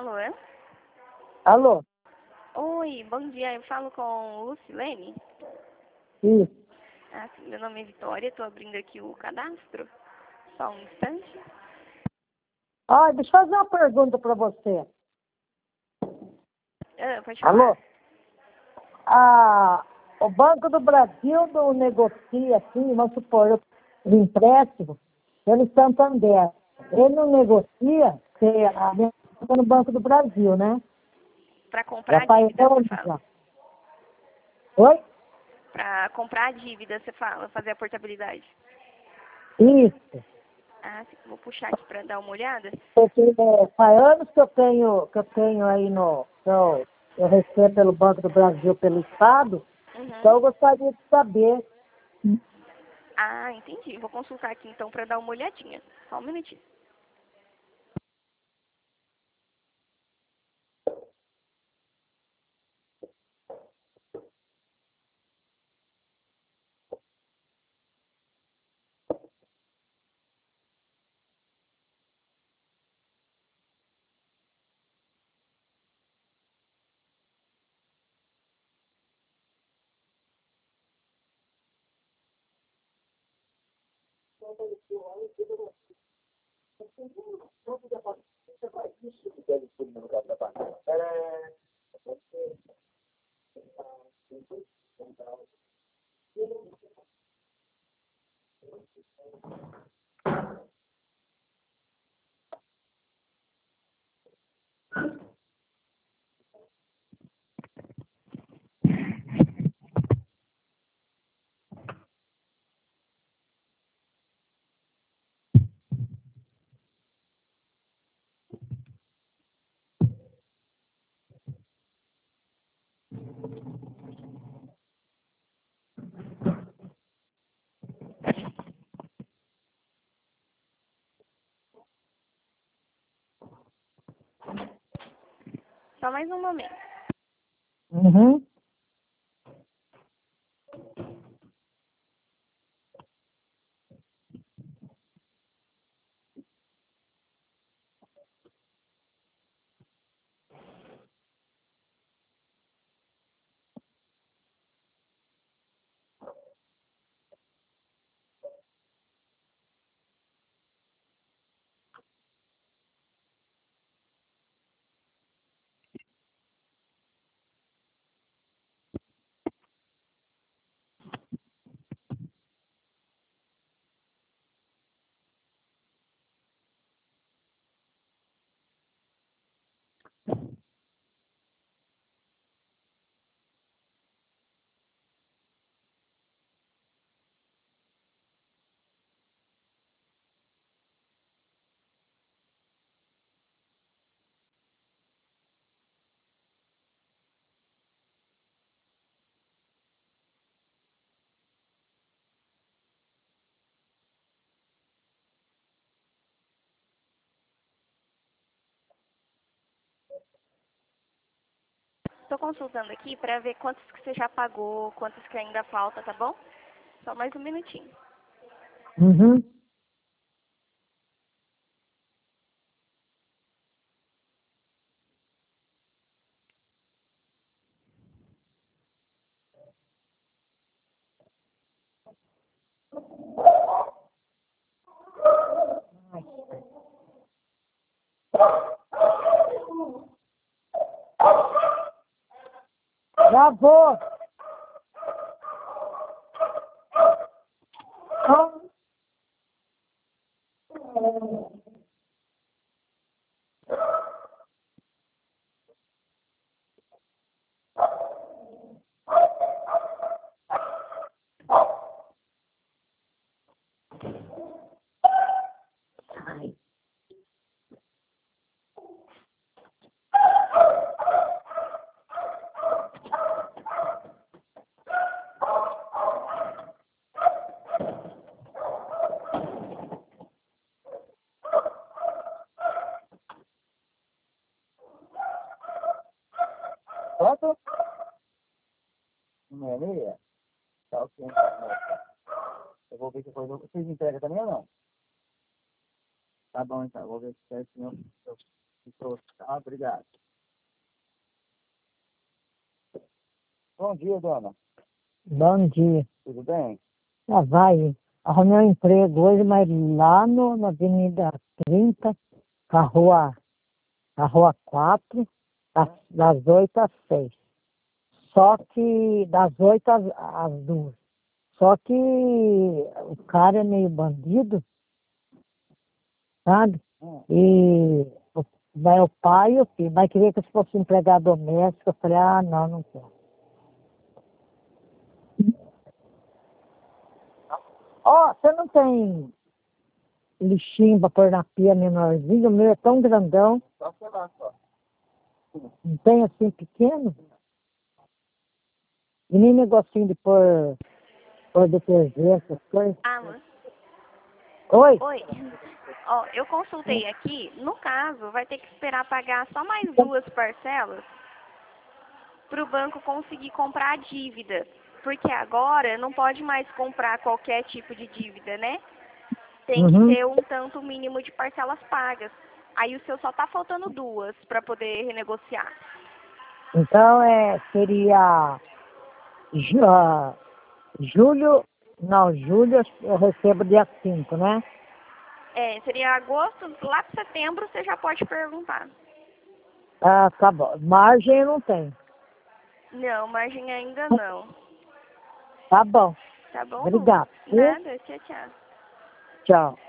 Alô? Alô? Oi, bom dia. Eu falo com Lucilene? Isso. Ah, sim, meu nome é Vitória. Estou abrindo aqui o cadastro. Só um instante. Deixa eu fazer uma pergunta para você. Pode falar. Alô? O Banco do Brasil não negocia, assim, vamos supor, o empréstimo pelo Santander. Ele não negocia, porque a minha conta é no Banco do Brasil, né? Para comprar a Pai dívida, você fala? Oi? Para comprar a dívida, você fala, fazer a portabilidade. Isso. Ah, sim. Vou puxar aqui para dar uma olhada. Porque faz anos que eu tenho aí eu recebo pelo Banco do Brasil, pelo Estado, então eu Uhum. gostaria de saber. Ah, entendi. Vou consultar aqui então para dar uma olhadinha. Só um minutinho. Só mais um momento. Uhum. Estou consultando aqui para ver quantos que você já pagou, quantos que ainda falta, tá bom? Só mais um minutinho. Uhum. Já vou. Ai. Quanto? 1,6? Tá ok. Eu vou ver que coisa. Vocês entregam também ou não? Tá bom, então. Eu vou ver se certinho. Obrigado. Bom dia, dona. Bom dia. Tudo bem? Ah, vai. Arrumei um emprego hoje, mas lá na Avenida 30, a rua 4, das 8 às 6. Só que das 8 às 2. Só que o cara é meio bandido, sabe? E vai o pai e o filho. Mas queria que eu fosse empregado doméstico. Eu falei, não, não quero. Ó, você não tem lixinho pra pôr na pia menorzinho? O meu é tão grandão. Só sei lá, só. Não tem assim pequeno? E nem negocinho de pôr detergente, essas coisas. Alô? Oi? Oi. Ó, eu consultei aqui. No caso, vai ter que esperar pagar só mais 2 parcelas para o banco conseguir comprar a dívida. Porque agora não pode mais comprar qualquer tipo de dívida, né? Tem que ter um tanto mínimo de parcelas pagas. Aí o seu só tá faltando 2 para poder renegociar. Então seria julho, não, julho eu recebo dia 5, né? Seria agosto, lá para setembro você já pode perguntar. Ah, tá bom. Margem eu não tenho. Não, margem ainda não. Tá bom. Tá bom? Obrigado. Nada, tchau, tchau. Tchau.